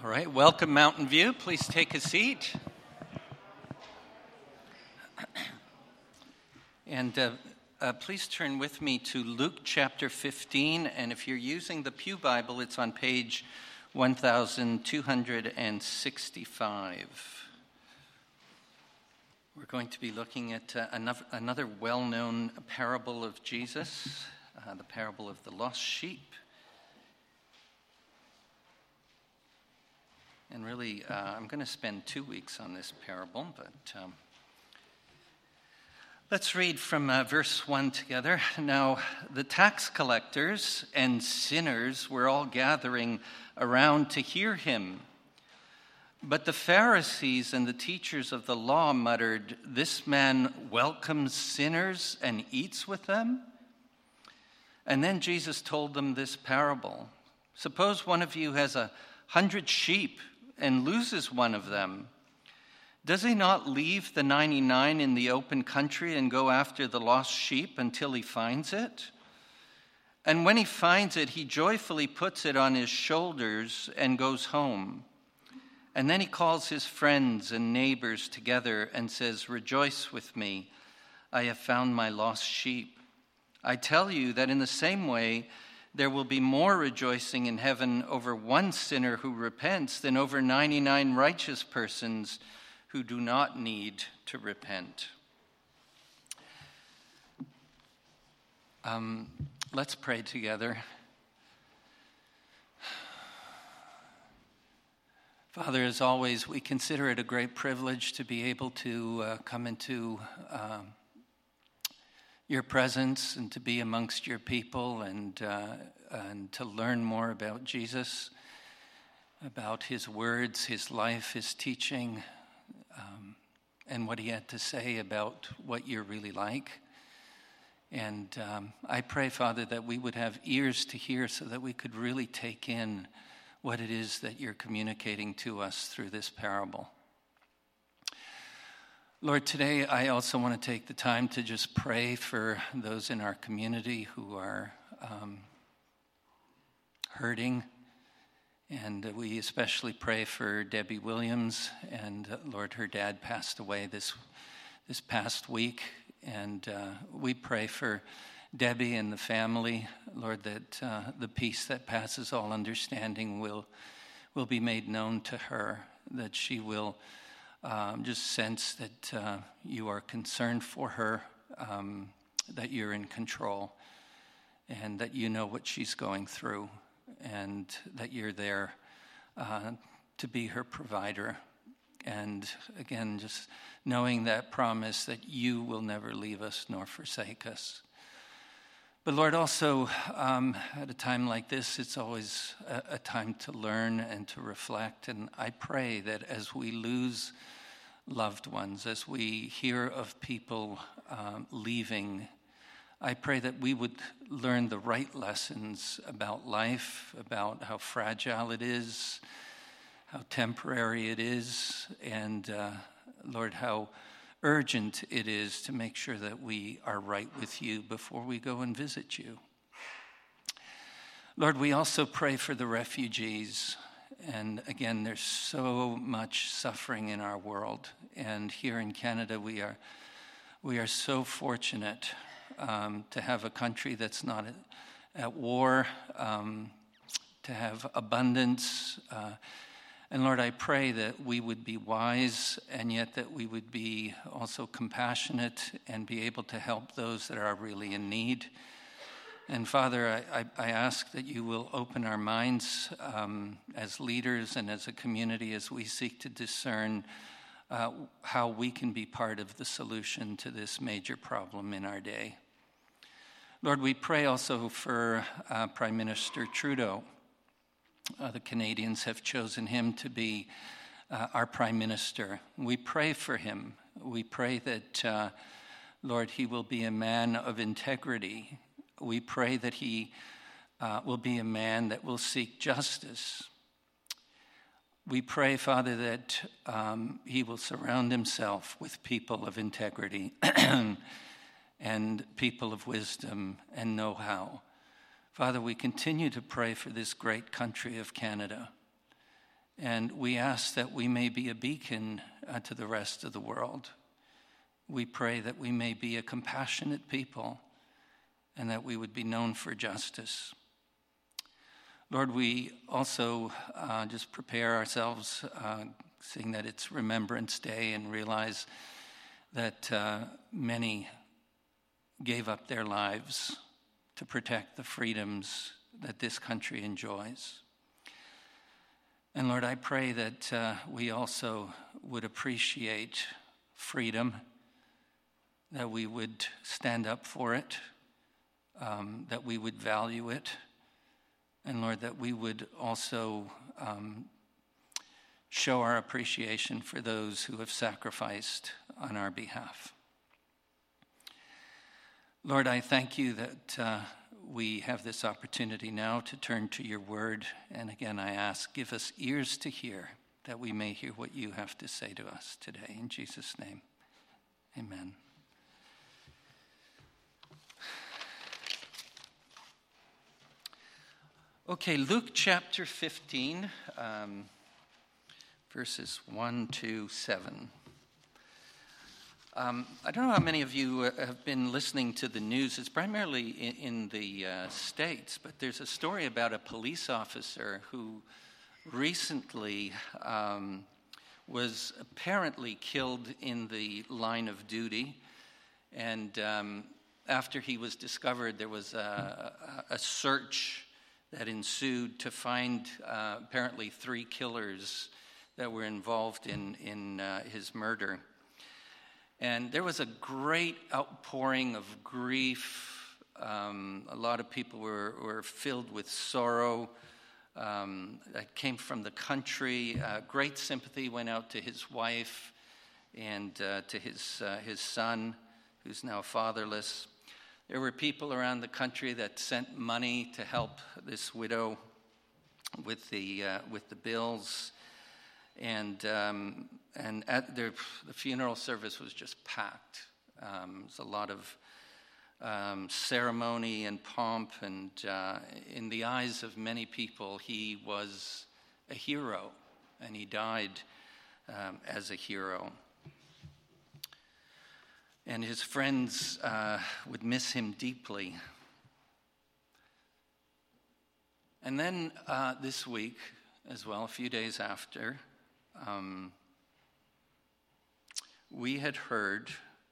All right, welcome Mountain View. Please take a seat. And please turn with me to Luke chapter 15. And if you're using the Pew Bible, it's on page 1265. We're going to be looking at another well-known parable of Jesus, the parable of the lost sheep. And really, I'm going to spend 2 weeks on this parable, but let's read from verse 1 together. Now, the tax collectors and sinners were all gathering around to hear him. But the Pharisees and the teachers of the law muttered, "This man welcomes sinners and eats with them?" And then Jesus told them this parable. Suppose one of you has 100 sheep and loses one of them. Does he not leave the 99 in the open country and go after the lost sheep until he finds it? And when he finds it, he joyfully puts it on his shoulders and goes home. And then he calls his friends and neighbors together and says, "Rejoice with me, I have found my lost sheep." I tell you that in the same way, there will be more rejoicing in heaven over one sinner who repents than over 99 righteous persons who do not need to repent. Let's pray together. Father, as always, we consider it a great privilege to be able to come into your presence and to be amongst your people and to learn more about Jesus, about his words, his life, his teaching, and what he had to say about what you're really like. And I pray, Father, that we would have ears to hear so that we could really take in what it is that you're communicating to us through this parable. Lord, today I also want to take the time to just pray for those in our community who are hurting. And we especially pray for Debbie Williams. And Lord, her dad passed away this past week. And we pray for Debbie and the family, Lord, that the peace that passes all understanding will be made known to her, that she will just sense that you are concerned for her, that you're in control, and that you know what she's going through, and that you're there to be her provider. And again, just knowing that promise that you will never leave us nor forsake us. But Lord, also at a time like this, it's always a time to learn and to reflect. And I pray that as we lose loved ones, as we hear of people leaving, I pray that we would learn the right lessons about life, about how fragile it is, how temporary it is, and Lord, how urgent it is to make sure that we are right with you before we go and visit you. Lord, we also pray for the refugees. And again, there's so much suffering in our world. And here in Canada, we are so fortunate to have a country that's not at war, to have abundance. And Lord, I pray that we would be wise and yet that we would be also compassionate and be able to help those that are really in need. And Father, I ask that you will open our minds as leaders and as a community as we seek to discern how we can be part of the solution to this major problem in our day. Lord, we pray also for Prime Minister Trudeau. The Canadians have chosen him to be our Prime Minister. We pray for him. We pray that, Lord, he will be a man of integrity. We pray that he will be a man that will seek justice. We pray, Father, that he will surround himself with people of integrity and people of wisdom and know-how. Father, we continue to pray for this great country of Canada. And we ask that we may be a beacon to the rest of the world. We pray that we may be a compassionate people and that we would be known for justice. Lord, we also just prepare ourselves, seeing that it's Remembrance Day, and realize that many gave up their lives to protect the freedoms that this country enjoys. And Lord, I pray that we also would appreciate freedom, that we would stand up for it, that we would value it, and Lord, that we would also show our appreciation for those who have sacrificed on our behalf. Lord, I thank you that we have this opportunity now to turn to your word. And again, I ask, give us ears to hear, that we may hear what you have to say to us today. In Jesus' name, amen. Okay, Luke chapter 15, verses 1 to 7. I don't know how many of you have been listening to the news. It's primarily in the States, but there's a story about a police officer who recently was apparently killed in the line of duty. And after he was discovered, there was a search that ensued to find apparently 3 killers that were involved in his murder. And there was a great outpouring of grief. A lot of people were filled with sorrow that came from the country. Great sympathy went out to his wife and to his son, who's now fatherless. There were people around the country that sent money to help this widow with the bills. And at the funeral service was just packed. It was a lot of ceremony and pomp, and in the eyes of many people, he was a hero, and he died as a hero. And his friends would miss him deeply. And then this week, as well, a few days after, we had heard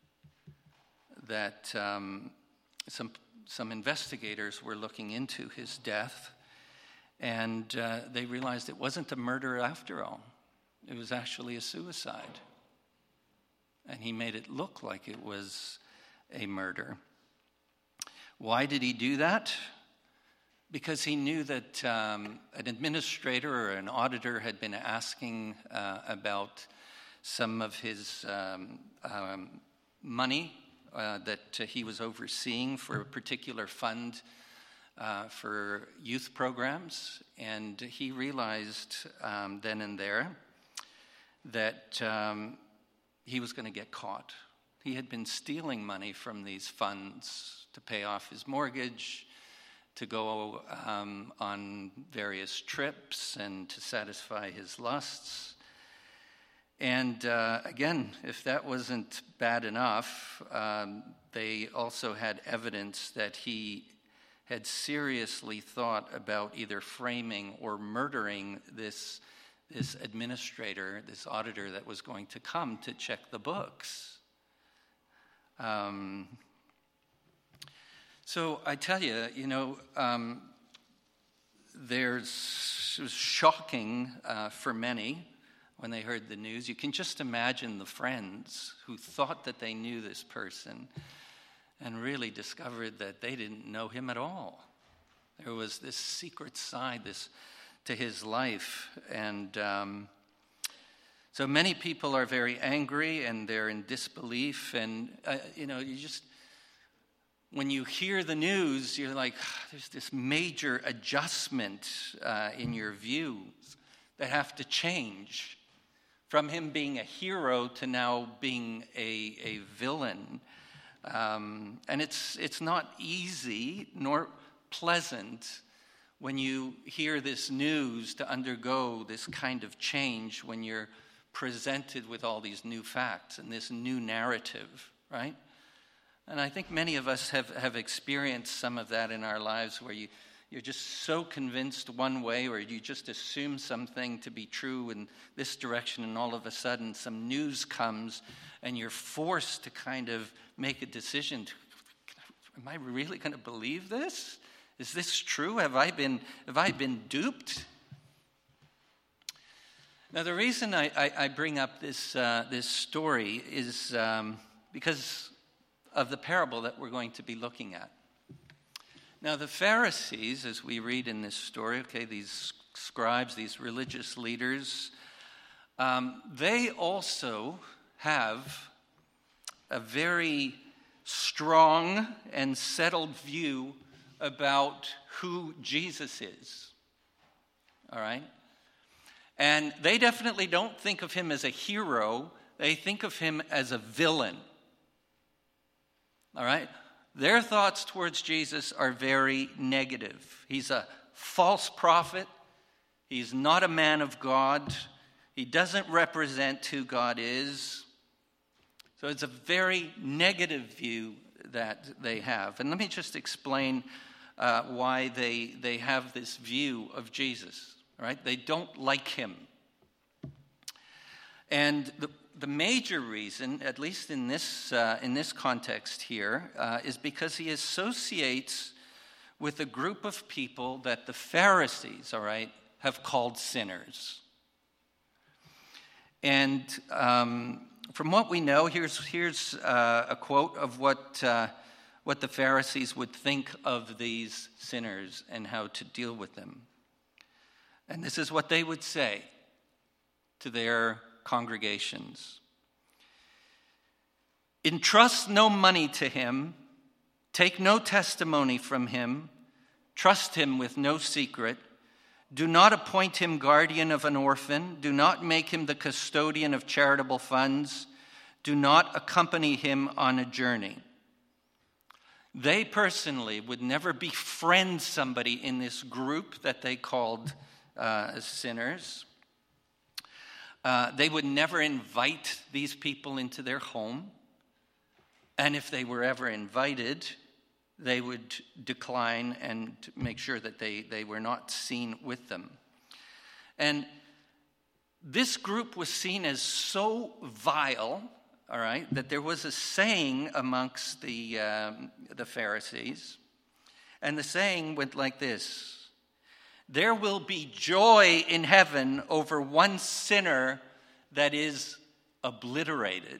that some investigators were looking into his death, and they realized it wasn't a murder after all. It was actually a suicide. And he made it look like it was a murder. Why did he do that? Because he knew that an administrator or an auditor had been asking about some of his money that he was overseeing for a particular fund for youth programs. And he realized then and there that he was going to get caught. He had been stealing money from these funds to pay off his mortgage, to go on various trips, and to satisfy his lusts. And again, if that wasn't bad enough, they also had evidence that he had seriously thought about either framing or murdering this administrator, this auditor that was going to come to check the books. So I tell you, it was shocking for many when they heard the news. You can just imagine the friends who thought that they knew this person and really discovered that they didn't know him at all. There was this secret side to his life. And so many people are very angry and they're in disbelief. And, you just... when you hear the news, you're like, there's this major adjustment in your views that have to change from him being a hero to now being a villain. And it's not easy nor pleasant when you hear this news, to undergo this kind of change when you're presented with all these new facts and this new narrative, right? And I think many of us have experienced some of that in our lives where you're just so convinced one way, or you just assume something to be true in this direction, and all of a sudden some news comes and you're forced to kind of make a decision. Am I really going to believe this? Is this true? Have I been duped? Now, the reason I bring up this story is because of the parable that we're going to be looking at. Now, the Pharisees, as we read in this story, these scribes, these religious leaders, they also have a very strong and settled view about who Jesus is. All right? And they definitely don't think of him as a hero. They think of him as a villain. All right? Their thoughts towards Jesus are very negative. He's a false prophet. He's not a man of God. He doesn't represent who God is. So it's a very negative view that they have. And let me just explain why they have this view of Jesus. All right? They don't like him. And the major reason, at least in this context here, is because he associates with a group of people that the Pharisees, all right, have called sinners. And from what we know, here's a quote of what the Pharisees would think of these sinners and how to deal with them. And this is what they would say to their congregations. Entrust no money to him, take no testimony from him, trust him with no secret, do not appoint him guardian of an orphan, do not make him the custodian of charitable funds, do not accompany him on a journey. They personally would never befriend somebody in this group that they called sinners. They would never invite these people into their home. And if they were ever invited, they would decline and make sure that they were not seen with them. And this group was seen as so vile, all right, that there was a saying amongst the Pharisees. And the saying went like this: there will be joy in heaven over one sinner that is obliterated.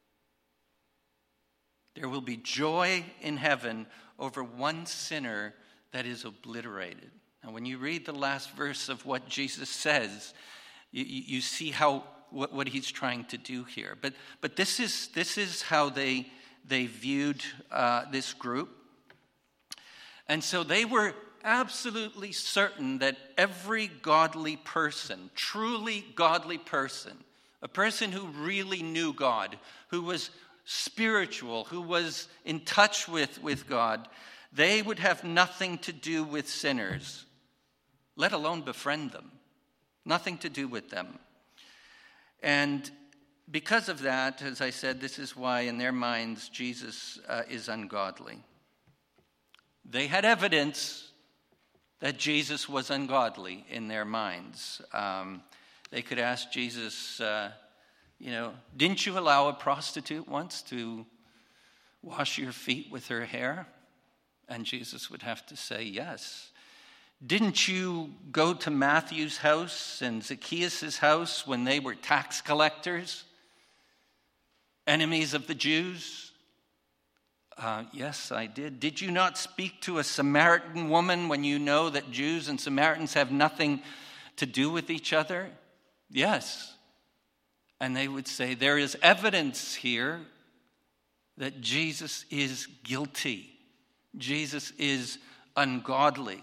There will be joy in heaven over one sinner that is obliterated. Now, when you read the last verse of what Jesus says, you see what he's trying to do here. But this is how they viewed this group. And so they were absolutely certain that every godly person, truly godly person, a person who really knew God, who was spiritual, who was in touch with God, they would have nothing to do with sinners, let alone befriend them. Nothing to do with them. And because of that, as I said, this is why in their minds Jesus is ungodly. They had evidence that Jesus was ungodly in their minds. They could ask Jesus, didn't you allow a prostitute once to wash your feet with her hair? And Jesus would have to say yes. Didn't you go to Matthew's house and Zacchaeus' house when they were tax collectors, enemies of the Jews? Yes, I did. Did you not speak to a Samaritan woman when you know that Jews and Samaritans have nothing to do with each other? Yes. And they would say, there is evidence here that Jesus is guilty. Jesus is ungodly.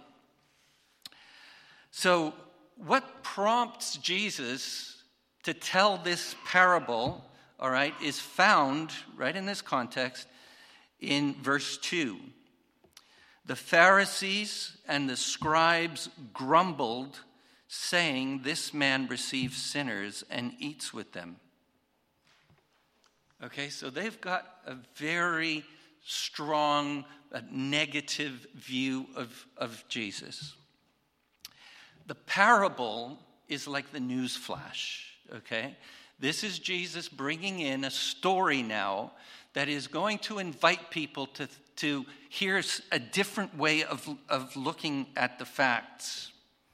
So what prompts Jesus to tell this parable, all right, is found right in this context in verse 2. The Pharisees and the scribes grumbled, saying, "This man receives sinners and eats with them." Okay, so they've got a very strong, negative view of Jesus. The parable is like the news flash, okay? This is Jesus bringing in a story now that is going to invite people to hear a different way of looking at the facts.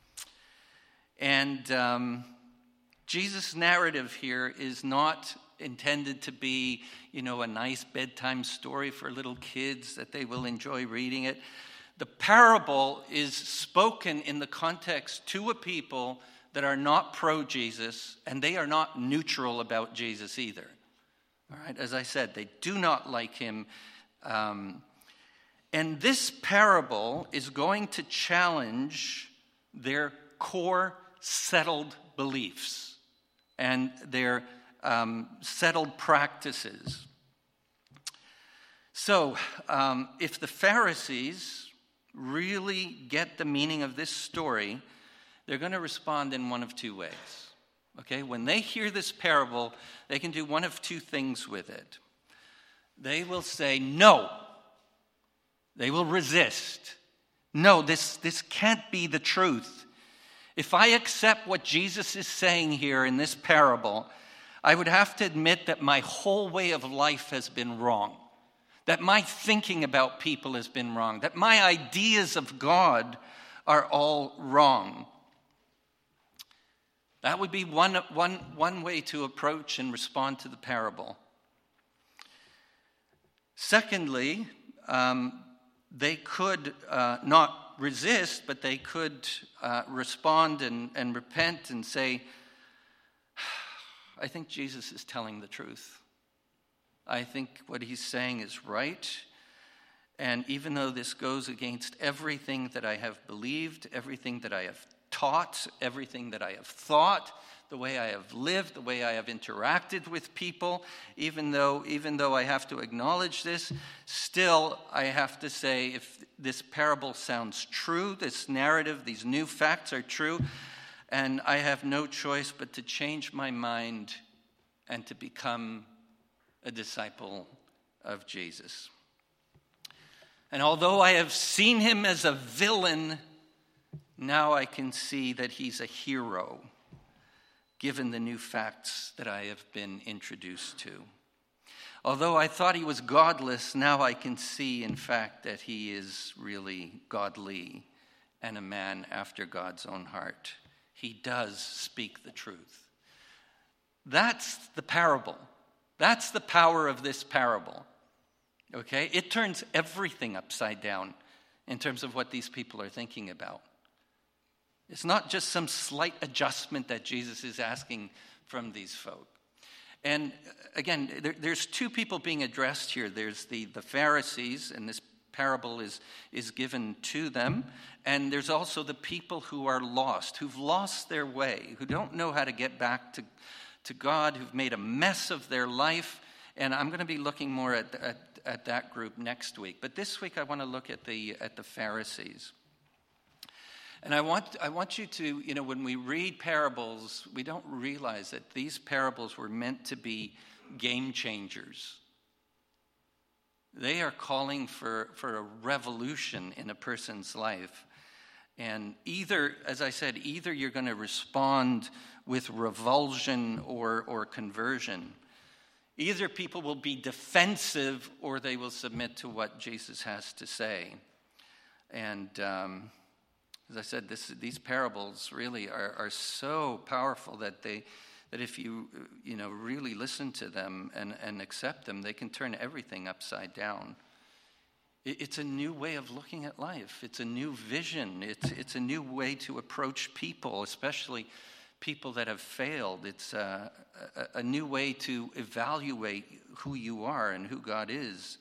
And Jesus' narrative here is not intended to be, a nice bedtime story for little kids that they will enjoy reading it. The parable is spoken in the context to a people that are not pro-Jesus, and they are not neutral about Jesus either. All right, as I said, they do not like him. And this parable is going to challenge their core settled beliefs and their settled practices. So, if the Pharisees really get the meaning of this story, they're going to respond in one of two ways. Okay, when they hear this parable, they can do one of two things with it. They will say, no. They will resist. No, this can't be the truth. If I accept what Jesus is saying here in this parable, I would have to admit that my whole way of life has been wrong. That my thinking about people has been wrong. That my ideas of God are all wrong. That would be one way to approach and respond to the parable. Secondly, they could not resist, but they could respond and repent and say, I think Jesus is telling the truth. I think what he's saying is right. And even though this goes against everything that I have believed, everything that I have taught, everything that I have thought, the way I have lived, the way I have interacted with people, even though I have to acknowledge this, still I have to say, if this parable sounds true, this narrative, these new facts are true, and I have no choice but to change my mind and to become a disciple of Jesus. And although I have seen him as a villain, now I can see that he's a hero, given the new facts that I have been introduced to. Although I thought he was godless, now I can see, in fact, that he is really godly and a man after God's own heart. He does speak the truth. That's the parable. That's the power of this parable. Okay? It turns everything upside down in terms of what these people are thinking about. It's not just some slight adjustment that Jesus is asking from these folk. And again, there's two people being addressed here. There's the Pharisees, and this parable is given to them. And there's also the people who are lost, who've lost their way, who don't know how to get back to God, who've made a mess of their life. And I'm going to be looking more at that group next week. But this week I want to look at the Pharisees. And I want you to, when we read parables, we don't realize that these parables were meant to be game changers. They are calling for a revolution in a person's life. And either, as I said, either you're going to respond with revulsion or conversion. Either people will be defensive or they will submit to what Jesus has to say. And as I said, these parables really are so powerful that if you really listen to them and accept them, they can turn everything upside down. It's a new way of looking at life. It's a new vision. It's a new way to approach people, especially people that have failed. It's a new way to evaluate who you are and who God is.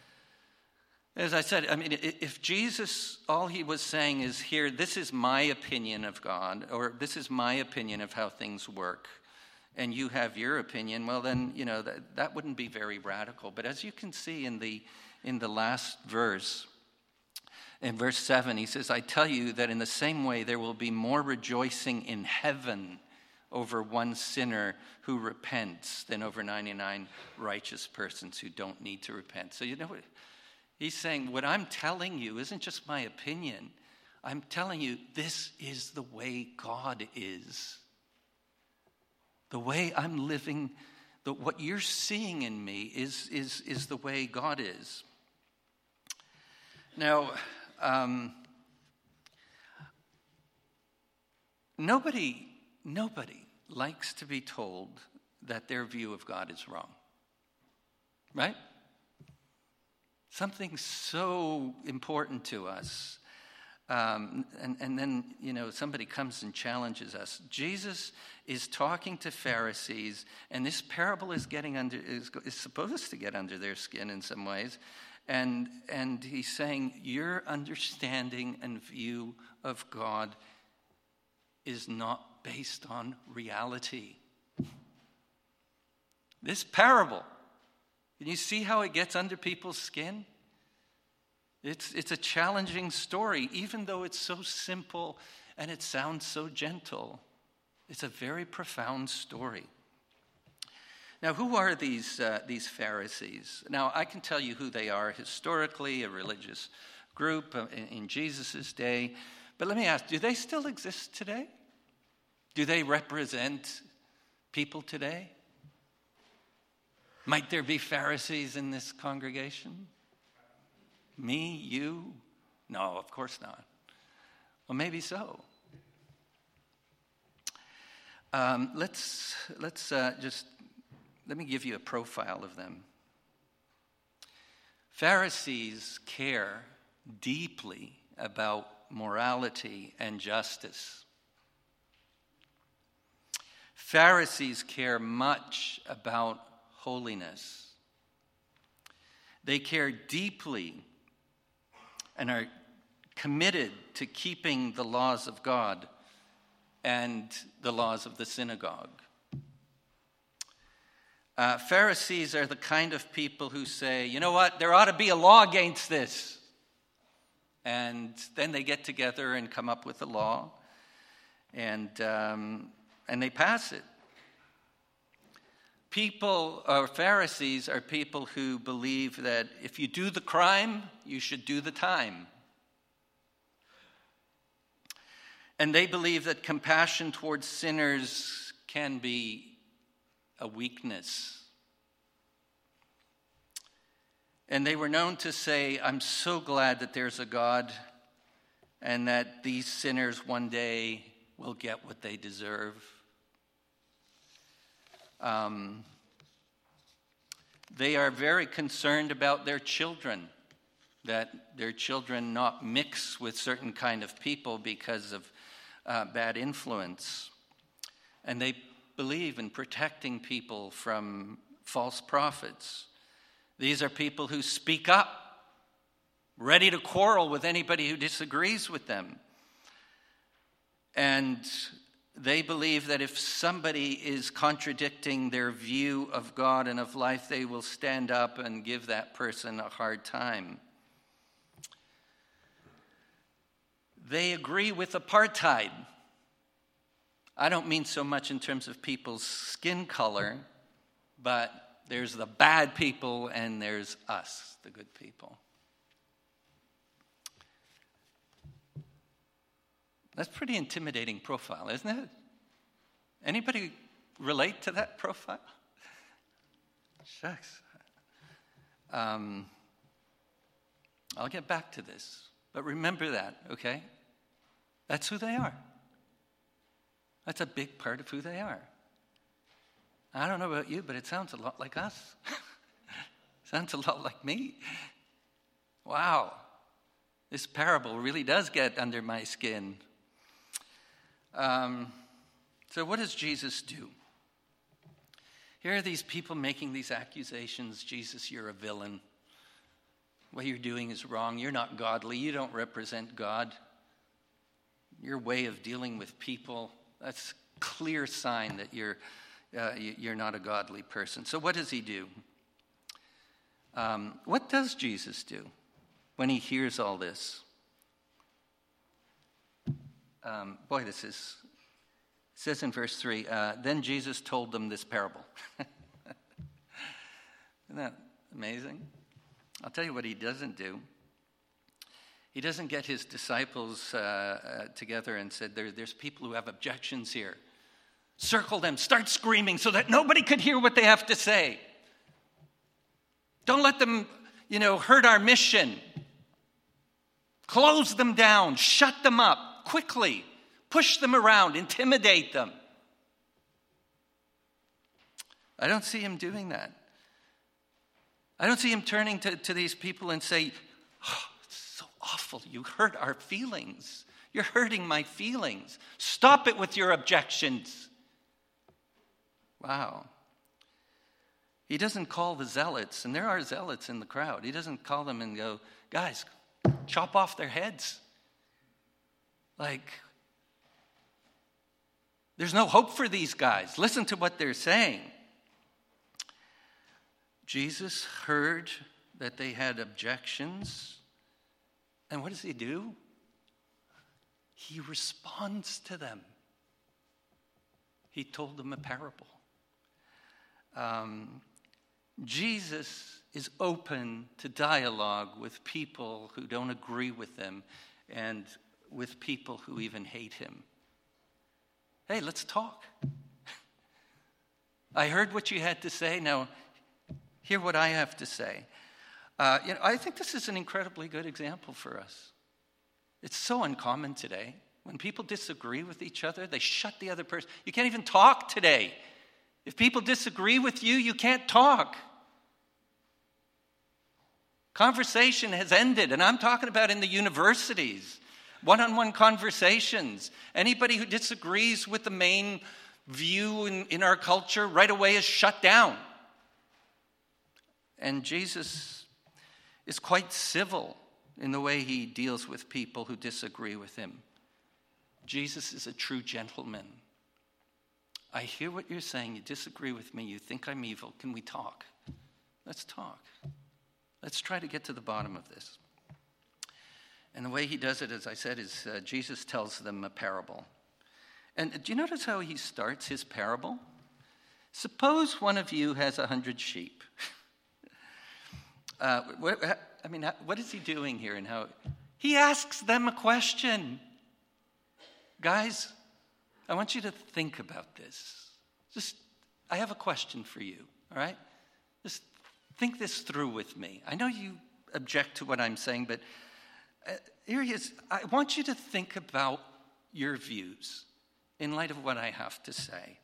As I said, if Jesus, all he was saying is here, this is my opinion of God, or this is my opinion of how things work, and you have your opinion, well then, that wouldn't be very radical. But as you can see in the last verse, In verse 7, he says, I tell you that in the same way there will be more rejoicing in heaven over one sinner who repents than over 99 righteous persons who don't need to repent. So you know what he's saying? What I'm telling you isn't just my opinion. I'm telling you this is the way God is. The way I'm living, what you're seeing in me is the way God is. Now, nobody likes to be told that their view of God is wrong, right? Something so important to us. And then, somebody comes and challenges us. Jesus is talking to Pharisees, and this parable is supposed to get under their skin in some ways. And he's saying, your understanding and view of God is not based on reality. This parable, can you see how it gets under people's skin? It's a challenging story, even though it's so simple and it sounds so gentle. It's a very profound story. Now, who are these Pharisees? Now, I can tell you who they are historically, a religious group in Jesus' day. But let me ask, do they still exist today? Do they represent people today? Might there be Pharisees in this congregation? Me? You? No, of course not. Well, maybe so. Let me give you a profile of them. Pharisees care deeply about morality and justice. Pharisees care much about holiness. They care deeply and are committed to keeping the laws of God and the laws of the synagogue. Pharisees are the kind of people who say, you know what, there ought to be a law against this. And then they get together and come up with a law, and they pass it. Pharisees are people who believe that if you do the crime, you should do the time. And they believe that compassion towards sinners can be a weakness. And they were known to say, I'm so glad that there's a God and that these sinners one day will get what they deserve. They are very concerned about their children, that their children not mix with certain kind of people because of bad influence. And they believe in protecting people from false prophets. These are people who speak up, ready to quarrel with anybody who disagrees with them. And they believe that if somebody is contradicting their view of God and of life, they will stand up and give that person a hard time. They agree with apartheid. I don't mean so much in terms of people's skin color, but there's the bad people and there's us, the good people. That's a pretty intimidating profile, isn't it? Anybody relate to that profile? Shucks. I'll get back to this, but remember that, okay? That's who they are. That's a big part of who they are. I don't know about you, but it sounds a lot like us. Sounds a lot like me. Wow. This parable really does get under my skin. So what does Jesus do? Here are these people making these accusations. Jesus, you're a villain. What you're doing is wrong. You're not godly. You don't represent God. Your way of dealing with people, that's a clear sign that you're not a godly person. So what does he do? What does Jesus do when he hears all this? It says in verse 3, then Jesus told them this parable. Isn't that amazing? I'll tell you what he doesn't do. He doesn't get his disciples together and said, there's people who have objections here. Circle them, start screaming so that nobody could hear what they have to say. Don't let them, hurt our mission. Close them down, shut them up quickly, push them around, intimidate them. I don't see him doing that. I don't see him turning to these people and say, oh, it's so awful. You hurt our feelings. You're hurting my feelings. Stop it with your objections. Wow. He doesn't call the zealots, and there are zealots in the crowd. He doesn't call them and go, guys, chop off their heads. There's no hope for these guys. Listen to what they're saying. Jesus heard that they had objections. And what does he do? He responds to them. He told them a parable. Jesus is open to dialogue with people who don't agree with him and with people who even hate him. Hey, let's talk. I heard what you had to say. Now, hear what I have to say. I think this is an incredibly good example for us. It's so uncommon today. When people disagree with each other, they shut the other person. You can't even talk today. If people disagree with you, you can't talk. Conversation has ended, and I'm talking about in the universities. One-on-one conversations. Anybody who disagrees with the main view in our culture right away is shut down. And Jesus is quite civil in the way he deals with people who disagree with him. Jesus is a true gentleman. I hear what you're saying. You disagree with me. You think I'm evil. Can we talk? Let's talk. Let's try to get to the bottom of this. And the way he does it, as I said, is Jesus tells them a parable. And do you notice how he starts his parable? Suppose one of you has 100 sheep. What is he doing here? And how he asks them a question. Guys, I want you to think about this. I have a question for you, all right? Just think this through with me. I know you object to what I'm saying, but here he is. I want you to think about your views in light of what I have to say.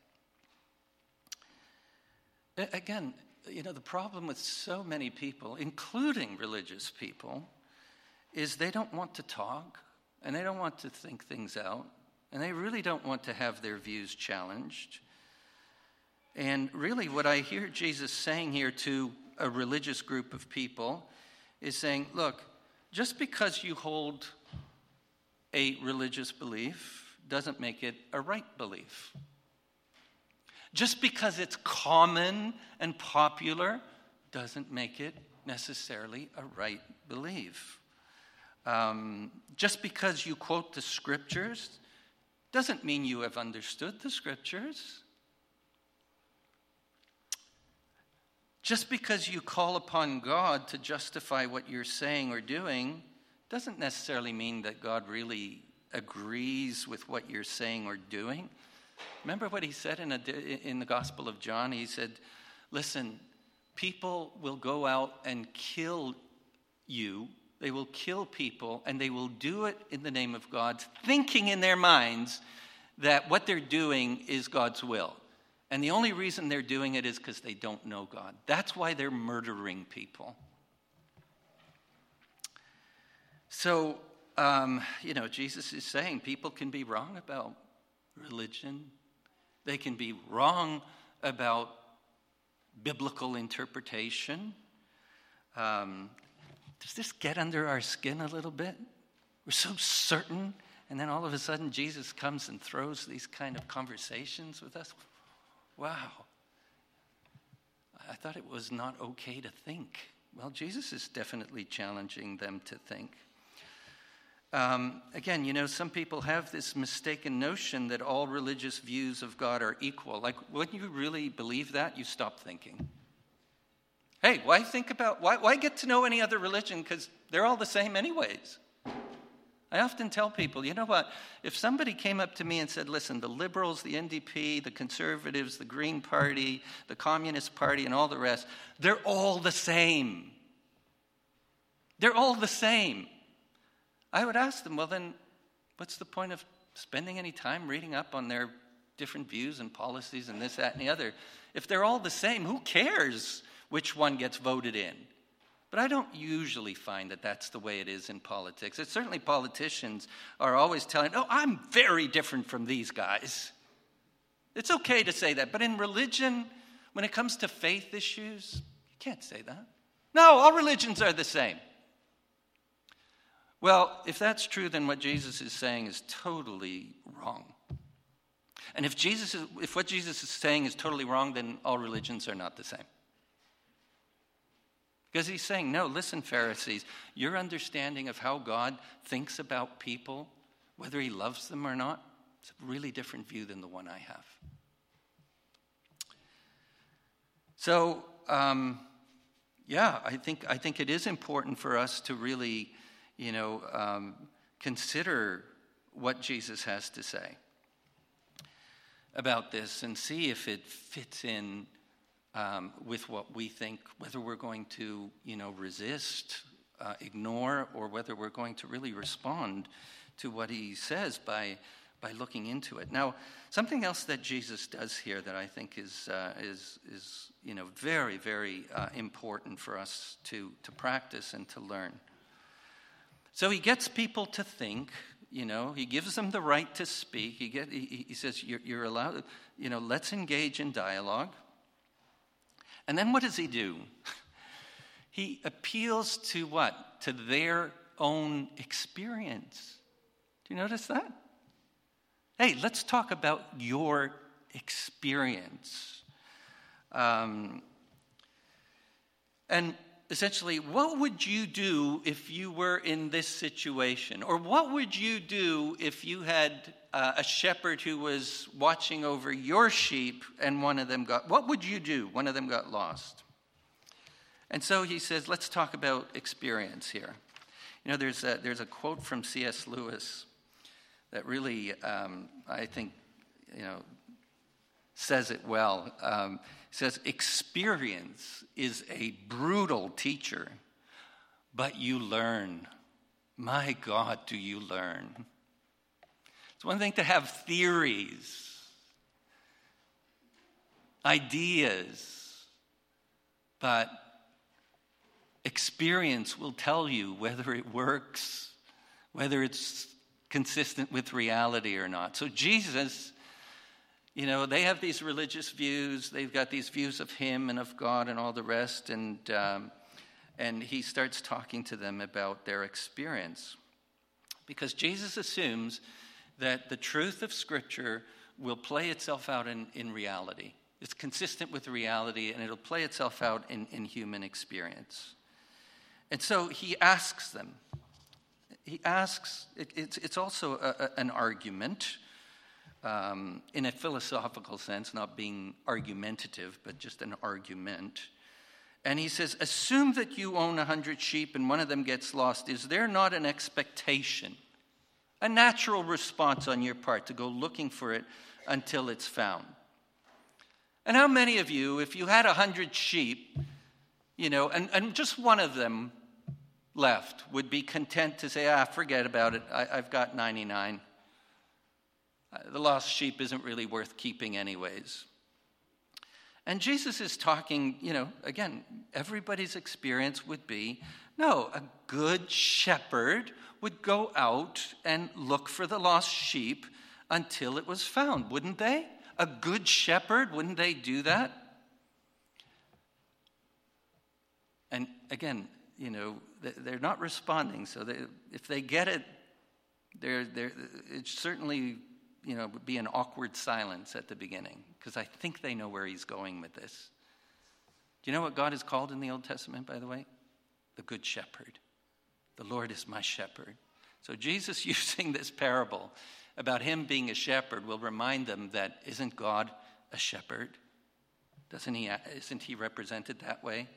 Again, the problem with so many people, including religious people, is they don't want to talk, and they don't want to think things out, and they really don't want to have their views challenged. And really what I hear Jesus saying here to a religious group of people is saying, look, just because you hold a religious belief doesn't make it a right belief. Just because it's common and popular doesn't make it necessarily a right belief. Just because you quote the scriptures doesn't mean you have understood the scriptures. Just because you call upon God to justify what you're saying or doing doesn't necessarily mean that God really agrees with what you're saying or doing. Remember what he said in the Gospel of John? He said, listen, people will go out and kill you. They will kill people, and they will do it in the name of God, thinking in their minds that what they're doing is God's will. And the only reason they're doing it is because they don't know God. That's why they're murdering people. So, Jesus is saying people can be wrong about religion. They can be wrong about biblical interpretation. Does this get under our skin a little bit? We're so certain, and then all of a sudden Jesus comes and throws these kind of conversations with us. Wow. I thought it was not okay to think. Well, Jesus is definitely challenging them to think. Again, some people have this mistaken notion that all religious views of God are equal. Like, when you really believe that, you stop thinking. Hey, why get to know any other religion? Because they're all the same anyways. I often tell people, you know what? If somebody came up to me and said, listen, the liberals, the NDP, the conservatives, the Green Party, the Communist Party, and all the rest, they're all the same. They're all the same. I would ask them, well then, what's the point of spending any time reading up on their different views and policies and this, that, and the other? If they're all the same, who cares which one gets voted in? But I don't usually find that that's the way it is in politics. It's certainly politicians are always telling, I'm very different from these guys. It's okay to say that. But in religion, when it comes to faith issues, you can't say that. No, all religions are the same. Well, if that's true, then what Jesus is saying is totally wrong. And if what Jesus is saying is totally wrong, then all religions are not the same. Because he's saying, no, listen, Pharisees, your understanding of how God thinks about people, whether he loves them or not, it's a really different view than the one I have. So, I think it is important for us to really, consider what Jesus has to say about this and see if it fits in with what we think, whether we're going to, resist, ignore, or whether we're going to really respond to what he says by looking into it. Now, something else that Jesus does here that I think is very, very important for us to practice and to learn. So he gets people to think. He gives them the right to speak. He says, you're allowed, let's engage in dialogue. And then what does he do? He appeals to what? To their own experience. Do you notice that? Hey, let's talk about your experience. And essentially, what would you do if you were in this situation? Or what would you do if you had a shepherd who was watching over your sheep and what would you do? One of them got lost. And so he says, let's talk about experience here. There's a quote from C.S. Lewis that really, I think, says it well. It says, experience is a brutal teacher, but you learn. My God, do you learn. It's one thing to have theories, ideas, but experience will tell you whether it works, whether it's consistent with reality or not. So Jesus, they have these religious views. They've got these views of him and of God and all the rest. And he starts talking to them about their experience. Because Jesus assumes that the truth of Scripture will play itself out in reality. It's consistent with reality, and it'll play itself out in human experience. And so he asks them. It's also an argument. In a philosophical sense, not being argumentative, but just an argument. And he says, assume that you own 100 sheep and one of them gets lost. Is there not an expectation, a natural response on your part to go looking for it until it's found? And how many of you, if you had 100 sheep, and just one of them left, would be content to say, forget about it, I've got 99. The lost sheep isn't really worth keeping anyways. And Jesus is talking, again, everybody's experience would be, no, a good shepherd would go out and look for the lost sheep until it was found, wouldn't they? A good shepherd, wouldn't they do that? And again, they're not responding, so if they get it, it's certainly would be an awkward silence at the beginning, because I think they know where he's going with this. Do you know what God is called in the Old Testament, by the way? The Good Shepherd. The Lord is my shepherd. So Jesus using this parable about him being a shepherd will remind them that isn't God a shepherd? Isn't he represented that way?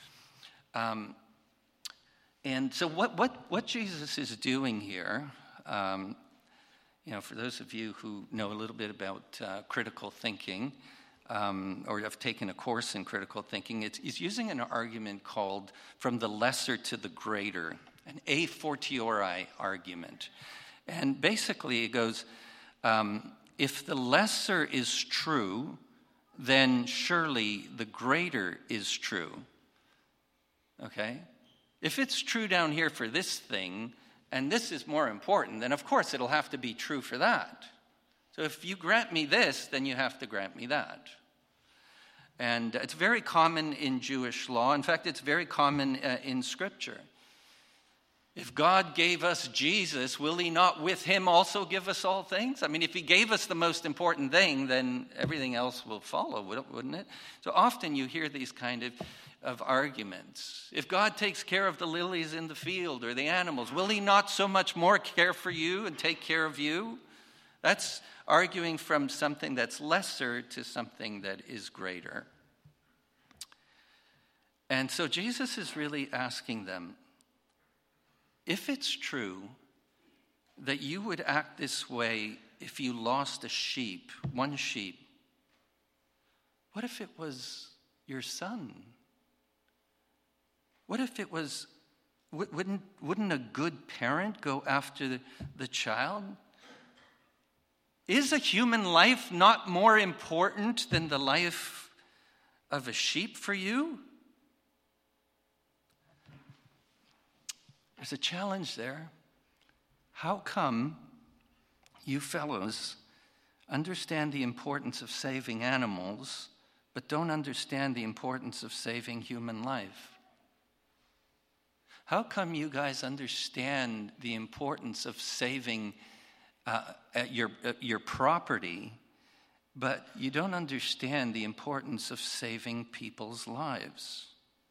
And so what Jesus is doing here, for those of you who know a little bit about critical thinking, or have taken a course in critical thinking, he's using an argument called from the lesser to the greater, an a fortiori argument. And basically it goes, if the lesser is true, then surely the greater is true. Okay? If it's true down here for this thing, and this is more important, then of course it'll have to be true for that. So if you grant me this, then you have to grant me that. And it's very common in Jewish law. In fact, it's very common in Scripture. If God gave us Jesus, will he not with him also give us all things? I mean, if he gave us the most important thing, then everything else will follow, wouldn't it? So often you hear these kind of arguments. If God takes care of the lilies in the field or the animals, will he not so much more care for you and take care of you? That's arguing from something that's lesser to something that is greater. And so Jesus is really asking them, if it's true that you would act this way if you lost a sheep, one sheep, what if it was your son? What if it was, wouldn't a good parent go after the child? Is a human life not more important than the life of a sheep for you? There's a challenge there. How come you fellows understand the importance of saving animals, but don't understand the importance of saving human life? How come you guys understand the importance of saving your property, but you don't understand the importance of saving people's lives?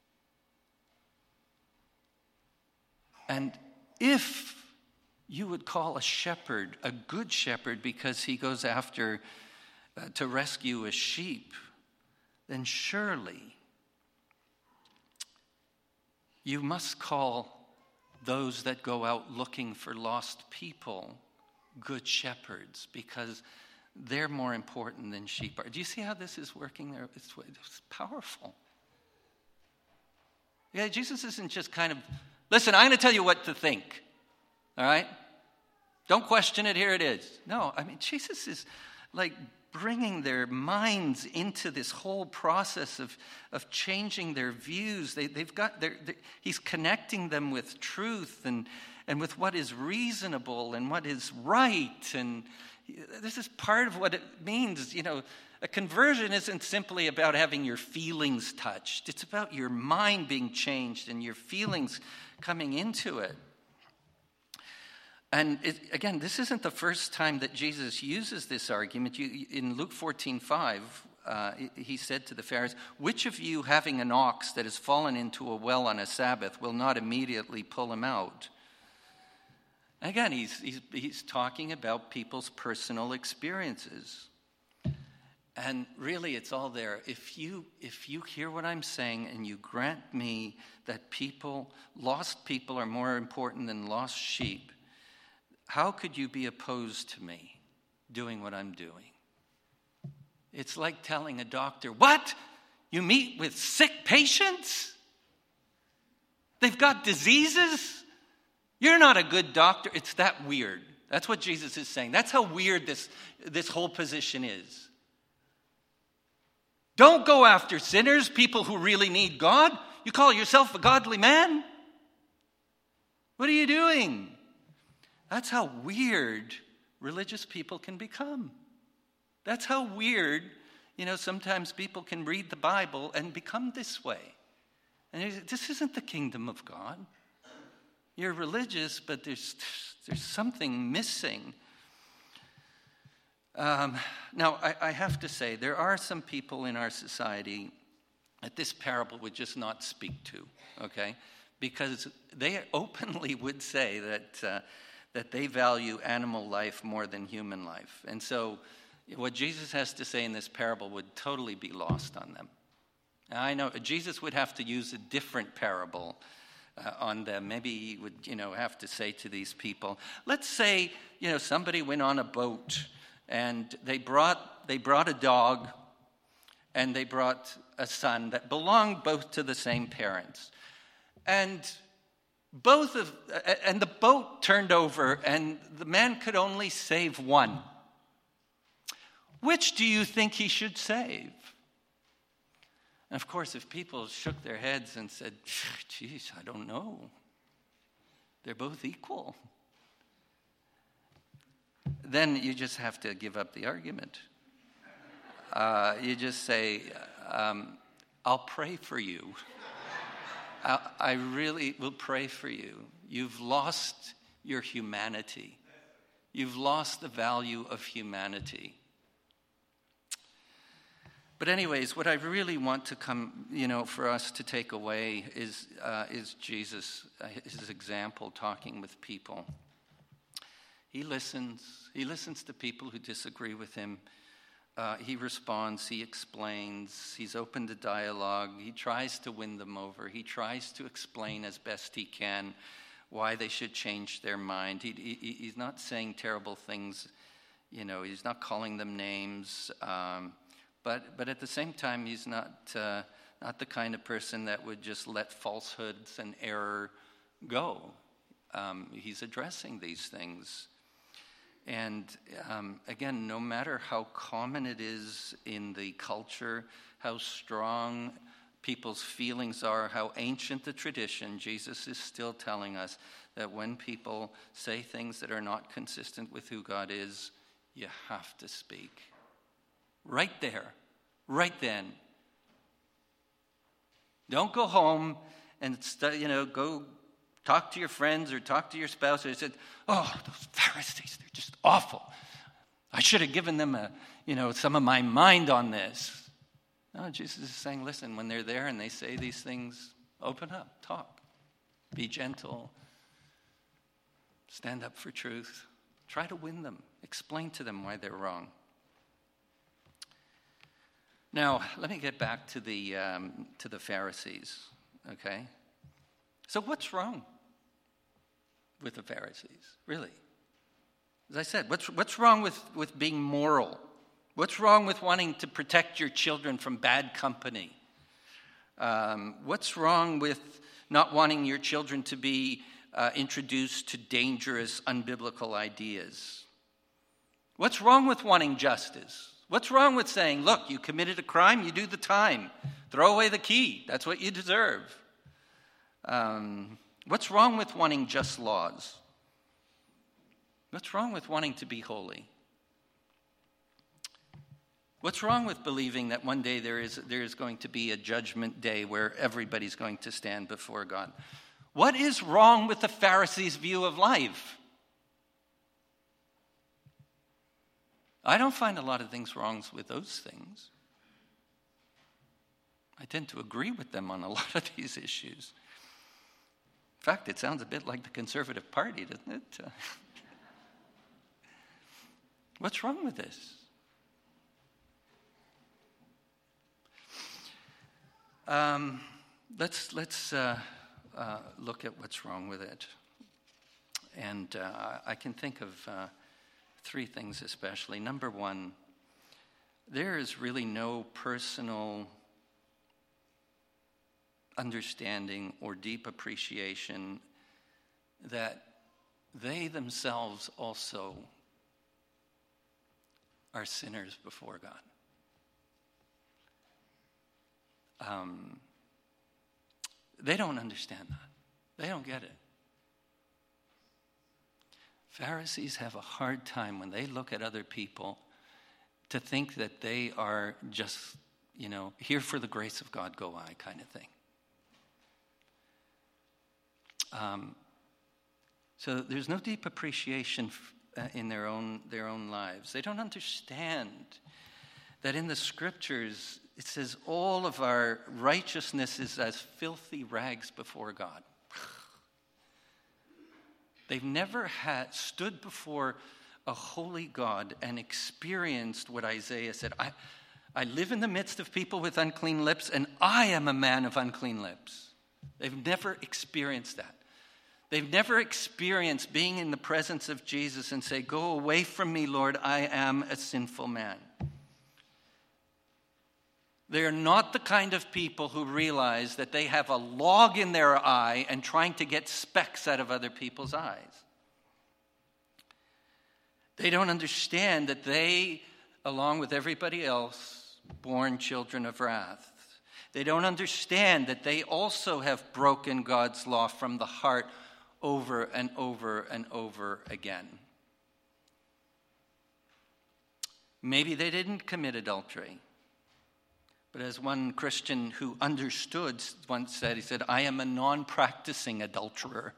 And if you would call a shepherd a good shepherd because he goes after to rescue a sheep, then surely you must call those that go out looking for lost people good shepherds, because they're more important than sheep are. Do you see how this is working there? It's powerful. Yeah, Jesus isn't just kind of, listen, I'm going to tell you what to think. All right? Don't question it. Here it is. No, I mean, Jesus is like bringing their minds into this whole process of changing their views. He's connecting them with truth and with what is reasonable and what is right. And this is part of what it means. A conversion isn't simply about having your feelings touched. It's about your mind being changed and your feelings coming into it. And again, this isn't the first time that Jesus uses this argument. In Luke 14:5, he said to the Pharisees, "Which of you, having an ox that has fallen into a well on a Sabbath, will not immediately pull him out?" Again, he's talking about people's personal experiences. And really, it's all there. If you hear what I'm saying and you grant me that lost people are more important than lost sheep, how could you be opposed to me doing what I'm doing? It's like telling a doctor, "What? You meet with sick patients? They've got diseases? You're not a good doctor." It's that weird. That's what Jesus is saying. That's how weird this whole position is. Don't go after sinners, people who really need God. You call yourself a godly man? What are you doing? That's how weird religious people can become. That's how weird, sometimes people can read the Bible and become this way. And this isn't the kingdom of God. You're religious, but there's something missing. Now, I have to say, there are some people in our society that this parable would just not speak to, okay? Because they openly would say that that they value animal life more than human life. And so what Jesus has to say in this parable would totally be lost on them. Now, I know Jesus would have to use a different parable on them. Maybe he would, have to say to these people, let's say, somebody went on a boat and they brought a dog and they brought a son that belonged both to the same parents. And the boat turned over and the man could only save one. Which do you think he should save? And of course, if people shook their heads and said, geez, I don't know. They're both equal. Then you just have to give up the argument. You just say, I'll pray for you. I really will pray for you. You've lost your humanity. You've lost the value of humanity. But anyways, what I really want to for us to take away is Jesus, his example talking with people. He listens. He listens to people who disagree with him. He responds. He explains. He's open to dialogue. He tries to win them over. He tries to explain as best he can why they should change their mind. He's not saying terrible things. He's not calling them names. But at the same time, he's not the kind of person that would just let falsehoods and error go. He's addressing these things. And again, no matter how common it is in the culture, how strong people's feelings are, how ancient the tradition, Jesus is still telling us that when people say things that are not consistent with who God is, you have to speak. Right there, right then. Don't go home and go talk to your friends or talk to your spouse and say, "Oh, those Pharisees, they're just awful. I should have given them some of my mind on this." No, Jesus is saying, listen, when they're there and they say these things, open up, talk, be gentle, stand up for truth, try to win them, explain to them why they're wrong. Now, let me get back to the Pharisees, okay? So what's wrong with the Pharisees, really? As I said, what's wrong with being moral? What's wrong with wanting to protect your children from bad company? What's wrong with not wanting your children to be introduced to dangerous, unbiblical ideas? What's wrong with wanting justice? What's wrong with saying, look, you committed a crime, you do the time. Throw away the key. That's what you deserve. What's wrong with wanting just laws? What's wrong with wanting to be holy? What's wrong with believing that one day there is going to be a judgment day where everybody's going to stand before God? What is wrong with the Pharisees' view of life? I don't find a lot of things wrong with those things. I tend to agree with them on a lot of these issues. In fact, it sounds a bit like the Conservative Party, doesn't it? What's wrong with this? Let's look at what's wrong with it. And I can think of three things especially. Number one, there is really no personal understanding or deep appreciation that they themselves also are sinners before God. They don't understand that. They don't get it. Pharisees have a hard time when they look at other people to think that they are just, here for the grace of God, go I kind of thing. So there's no deep appreciation in their own lives. They don't understand that in the scriptures it says all of our righteousness is as filthy rags before God. They've never stood before a holy God and experienced what Isaiah said. I live in the midst of people with unclean lips, and I am a man of unclean lips. They've never experienced that. They've never experienced being in the presence of Jesus and say, "Go away from me, Lord, I am a sinful man." They are not the kind of people who realize that they have a log in their eye and trying to get specks out of other people's eyes. They don't understand that they, along with everybody else, born children of wrath. They don't understand that they also have broken God's law from the heart over and over and over again. Maybe they didn't commit adultery. But as one Christian who understood once said, he said, "I am a non-practicing adulterer."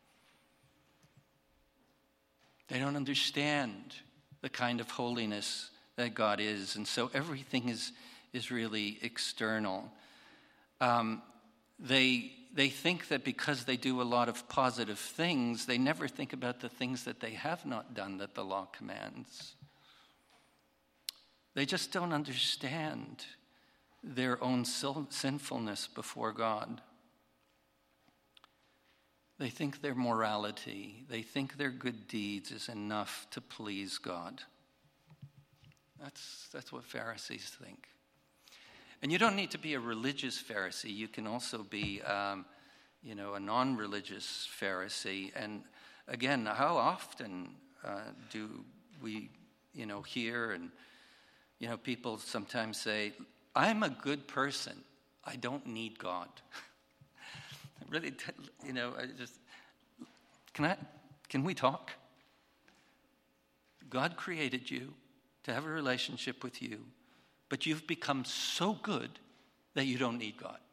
They don't understand the kind of holiness that God is, and so everything is really external. They think that because they do a lot of positive things, they never think about the things that they have not done that the law commands. They just don't understand their own sinfulness before God. They think their morality, they think their good deeds is enough to please God. That's what Pharisees think. And you don't need to be a religious Pharisee. You can also be, a non-religious Pharisee. And again, how often do we, hear and, people sometimes say, "I'm a good person. I don't need God." Really, can we talk? God created you to have a relationship with you, but you've become so good that you don't need God.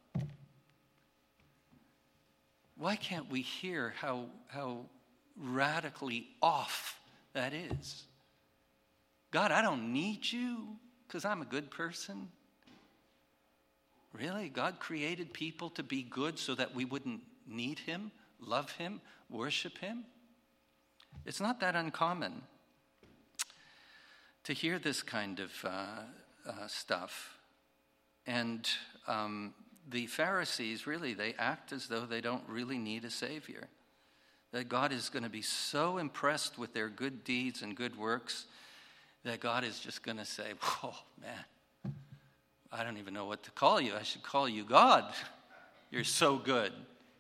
Why can't we hear how radically off that is? God, I don't need you because I'm a good person. Really? God created people to be good so that we wouldn't need him, love him, worship him? It's not that uncommon to hear this kind of stuff. And the Pharisees, really, they act as though they don't really need a Savior. That God is going to be so impressed with their good deeds and good works that God is just going to say, "Oh, man, I don't even know what to call you. I should call you God. You're so good."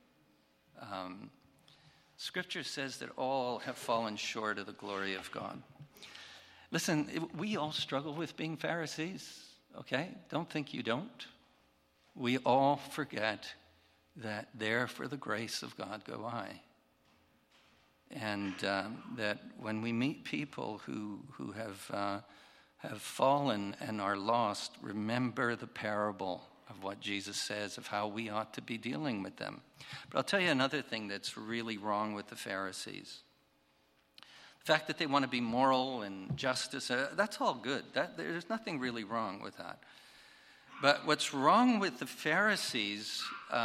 Scripture says that all have fallen short of the glory of God. Listen, we all struggle with being Pharisees, okay? Don't think you don't. We all forget that there for the grace of God go I. And that when we meet people who have fallen and are lost, remember the parable of what Jesus says of how we ought to be dealing with them. But I'll tell you another thing that's really wrong with the Pharisees. The fact that they want to be moral and justice, that's all good. There's nothing really wrong with that. But what's wrong with the Pharisees,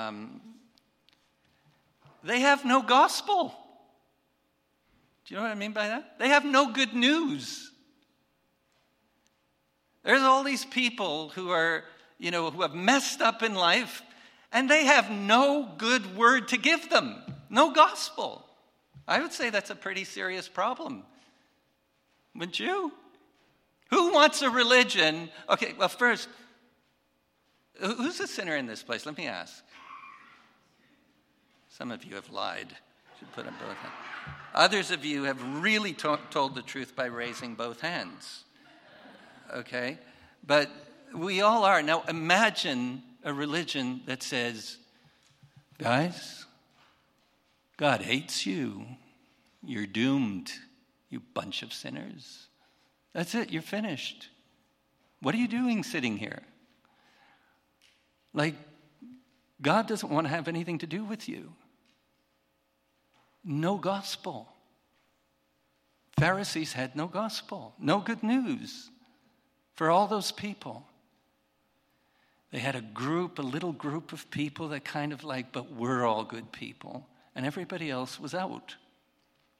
they have no gospel. Do you know what I mean by that? They have no good news. There's all these people who are, who have messed up in life, and they have no good word to give them, no gospel. I would say that's a pretty serious problem. Wouldn't you? Who wants a religion? Okay, well, first, who's a sinner in this place? Let me ask. Some of you have lied. Should put up both hands. Others of you have really told the truth by raising both hands. Okay? But we all are. Now imagine a religion that says, "Guys, God hates you. You're doomed, you bunch of sinners. That's it, you're finished. What are you doing sitting here? Like, God doesn't want to have anything to do with you." No gospel. Pharisees had no gospel, no good news for all those people. They had a little group of people that kind of like, but we're all good people. And everybody else was out.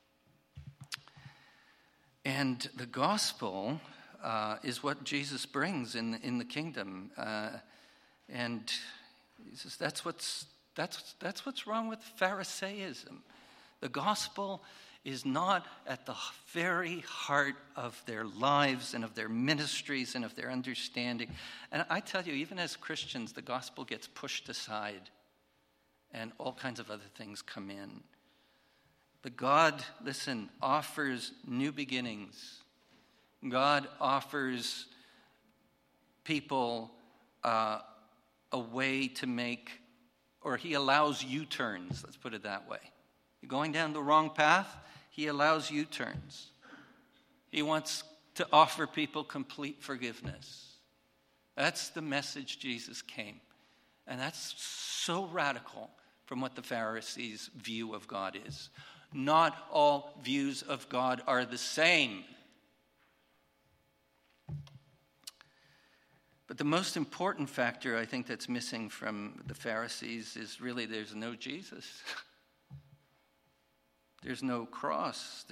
And the gospel is what Jesus brings in the kingdom. And he says that's what's wrong with Pharisaism. The gospel is not at the very heart of their lives and of their ministries and of their understanding. And I tell you, even as Christians, the gospel gets pushed aside and all kinds of other things come in. But God, listen, offers new beginnings. God offers people a way to make, or he allows U-turns, let's put it that way. You're going down the wrong path, he allows U-turns. He wants to offer people complete forgiveness. That's the message Jesus came. And that's so radical from what the Pharisees' view of God is. Not all views of God are the same. But the most important factor I think that's missing from the Pharisees is really there's no Jesus. There's no cross.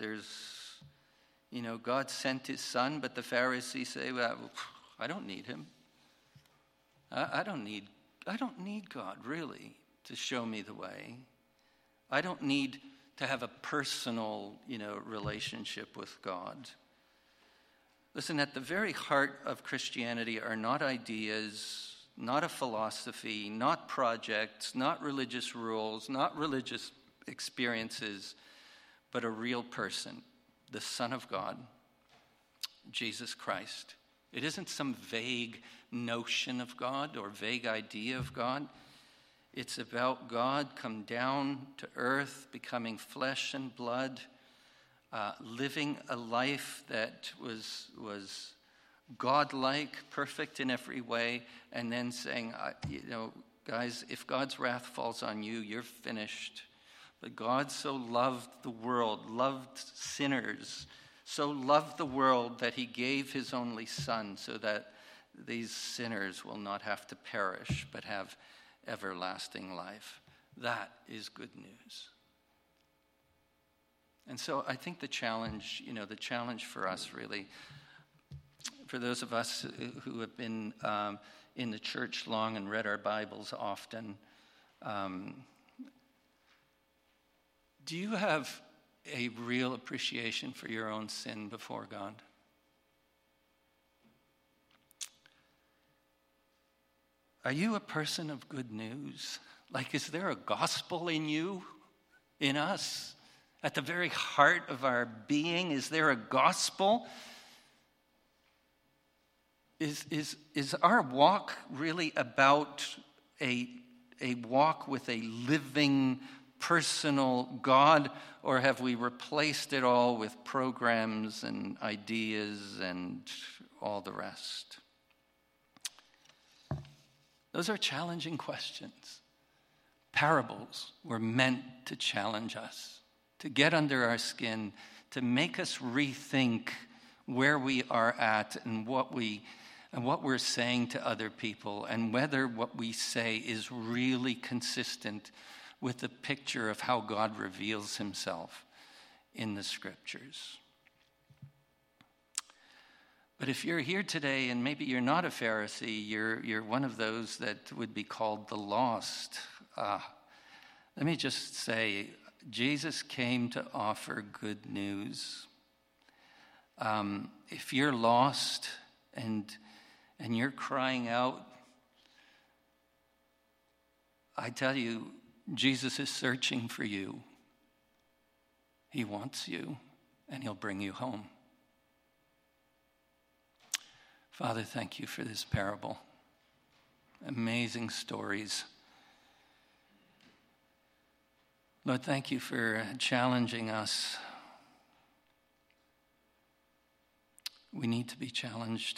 God sent his son, but the Pharisees say, well, I don't need him. I don't need God, really, to show me the way. I don't need to have a personal, relationship with God. Listen, at the very heart of Christianity are not ideas, not a philosophy, not projects, not religious rules, not religious experiences, but a real person, the Son of God, Jesus Christ. It isn't some vague notion of God or vague idea of God. It's about God come down to earth, becoming flesh and blood, living a life that was God-like, perfect in every way, and then saying, guys, if God's wrath falls on you, you're finished. But God so loved the world, loved sinners, so loved the world that he gave his only son so that these sinners will not have to perish but have everlasting life. That is good news. And so I think the challenge for us really, for those of us who have been in the church long and read our Bibles often, do you have a real appreciation for your own sin before God? Are you a person of good news? Like, is there a gospel in you, in us? At the very heart of our being, is there a gospel? Is our walk really about a walk with a living, personal God, or have we replaced it all with programs and ideas and all the rest? Those are challenging questions. Parables were meant to challenge us, to get under our skin, to make us rethink where we are at and what we're saying to other people, and whether what we say is really consistent with the picture of how God reveals himself in the scriptures. But if you're here today and maybe you're not a Pharisee, you're one of those that would be called the lost. Let me just say, Jesus came to offer good news. If you're lost and you're crying out, I tell you, Jesus is searching for you. He wants you, and he'll bring you home. Father, thank you for this parable. Amazing stories. Lord, thank you for challenging us. We need to be challenged.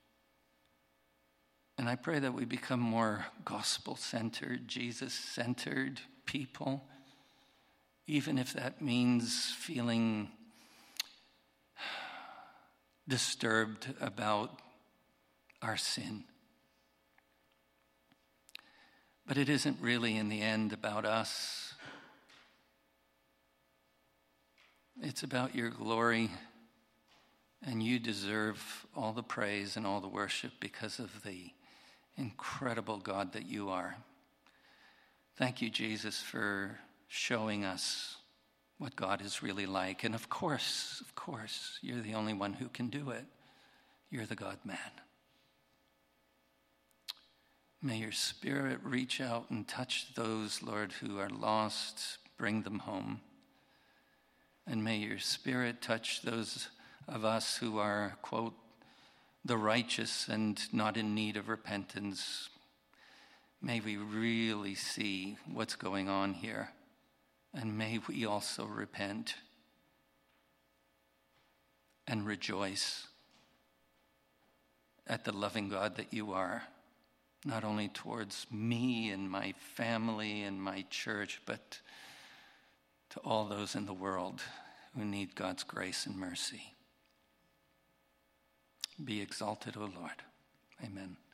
And I pray that we become more gospel-centered, Jesus-centered people, even if that means feeling disturbed about our sin. But it isn't really in the end about us. It's about your glory. And you deserve all the praise and all the worship because of the incredible God that you are. Thank you, Jesus, for showing us what God is really like. And of course, you're the only one who can do it. You're the God-man. May your Spirit reach out and touch those, Lord, who are lost, bring them home. And may your Spirit touch those of us who are, quote, the righteous and not in need of repentance. May we really see what's going on here. And may we also repent and rejoice at the loving God that you are, not only towards me and my family and my church, but to all those in the world who need God's grace and mercy. Be exalted, O Lord. Amen.